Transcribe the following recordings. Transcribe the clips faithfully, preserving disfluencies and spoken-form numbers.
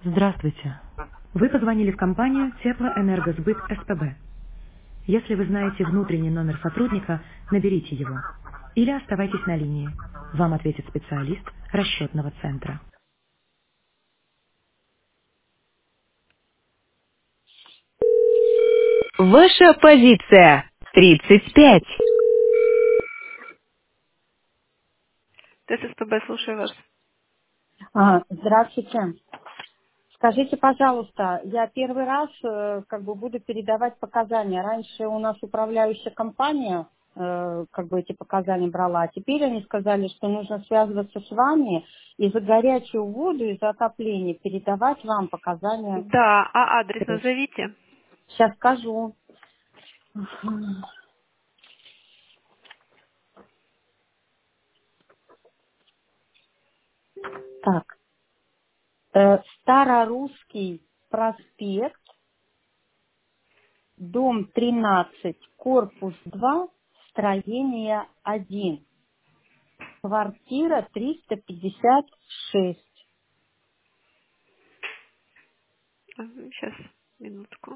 Здравствуйте. Вы позвонили в компанию Теплоэнергосбыт СПБ. Если вы знаете внутренний номер сотрудника, наберите его. Или оставайтесь на линии. Вам ответит специалист расчетного центра. Ваша позиция. тридцать пять. ТССПБ, слушаю вас. А, здравствуйте. Скажите, пожалуйста, я первый раз э, как бы буду передавать показания. Раньше у нас управляющая компания э, как бы эти показания брала, а теперь они сказали, что нужно связываться с вами и за горячую воду, и за отопление передавать вам показания. Да, а адрес назовите? Сейчас скажу. Мгм. Так, э, Старорусский проспект, дом тринадцать, корпус два, строение один. Квартира триста пятьдесят шесть. Сейчас, минутку.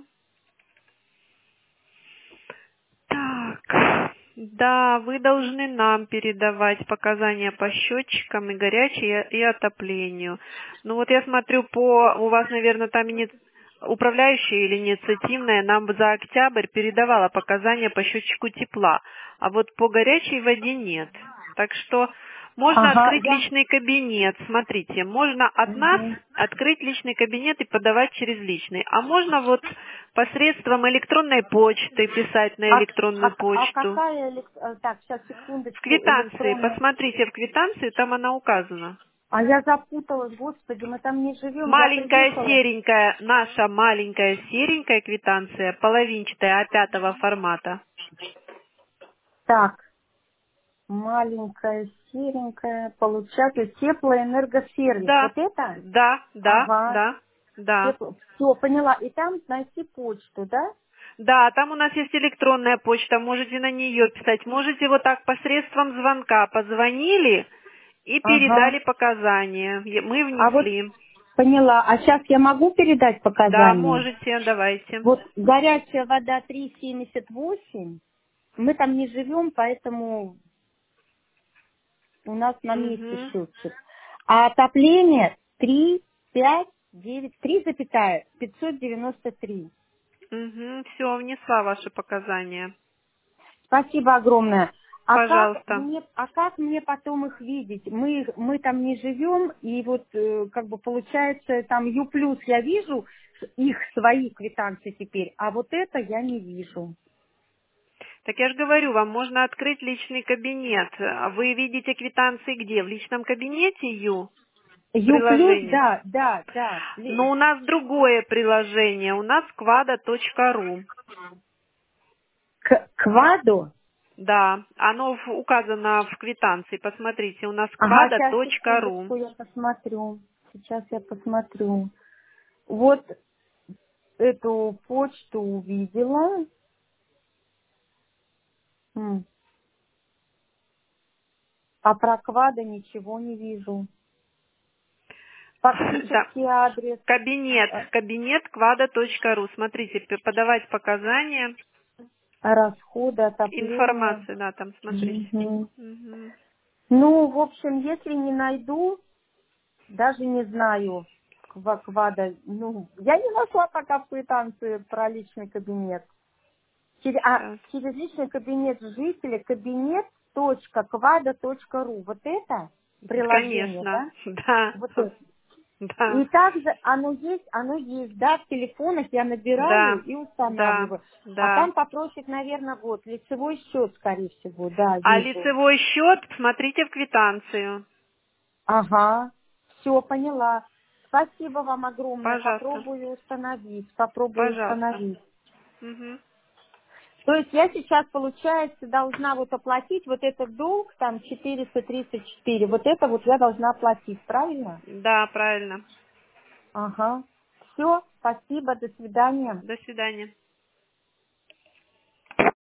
Так, да, вы должны нам передавать показания по счетчикам и горячей, и отоплению. Ну вот я смотрю по, у вас, наверное, там ини- управляющая или инициативная нам за октябрь передавала показания по счетчику тепла, а вот по горячей воде нет. Так что можно Ага, открыть я... личный кабинет. Смотрите, можно от нас Мгм. открыть личный кабинет и подавать через личный. А можно вот посредством электронной почты писать на А, электронную а- а почту. какая... элек- э, Так, сейчас, В секундочку, квитанции, электронная... посмотрите в квитанцию, там она указана. А я запуталась, господи, мы там не живем, я Маленькая приехала. серенькая, наша маленькая серенькая квитанция, половинчатая А пятого формата. Так, маленькая, серенькая, получатель, теплоэнергосервис. Да, Вот это? да, да, Ага, да, да. тепло. Все, поняла. И там найти почту, да? Да, там у нас есть электронная почта, можете на нее писать. Можете вот так посредством звонка позвонили и Ага. передали показания. Е- Мы А вот внесли. поняла. А сейчас я могу передать Да, показания? можете, давайте. Вот горячая вода три семьдесят восемь. Мы там не живем, поэтому у нас на месте Угу, счетчик. А отопление три пять девять три запятая пятьсот девяносто три. угу, все, внесла ваши показания. Спасибо огромное. А как Пожалуйста. мне, а как мне потом их видеть? Мы, их- мы там не живем, и вот э, как бы получается там Ю плюс я вижу их свои квитанции теперь, а вот это я не вижу. Так я же говорю, вам можно открыть личный кабинет. А вы видите квитанции где? В личном кабинете Ю? Ю плюс, Приложение. да, да, да. Но Ли- у нас другое приложение. У нас квада точка ру. К, кваду. Да, оно в- указано в квитанции. Посмотрите, у нас Ага, квада сейчас, точка ру. секундочку, я посмотрю. Сейчас я посмотрю. Вот эту почту увидела. М, А про квада ничего не вижу. Да. Фактический адрес, Кабинет. э, Кабинет квада точка ру. Смотрите, п- подавать показания. расходы, отопление. Информация, да, там смотрите. Мгм. Мгм. Ну, в общем, если не найду, даже не знаю, ква- квада, ну, я не нашла пока в квитанции про личный кабинет. Через, а, Сейчас. через личный кабинет жителя, кабинет точка квада точка ру. Вот это приложение, Конечно. да? Да. Вот это. Да. И также оно есть, оно есть, да, в телефонах я набираю Да. и Да. устанавливаю. А Да. там попросит, наверное, вот, лицевой счет, скорее всего, да, А вижу. лицевой счет смотрите в квитанцию. Ага, все, поняла. Спасибо вам огромное, Пожалуйста. попробую установить, попробую Пожалуйста. установить. Мгм. То есть я сейчас, получается, должна вот оплатить вот этот долг, там четыреста тридцать четыре, вот это вот я должна оплатить, правильно? Да, правильно. Ага. Все, спасибо, до свидания. До свидания.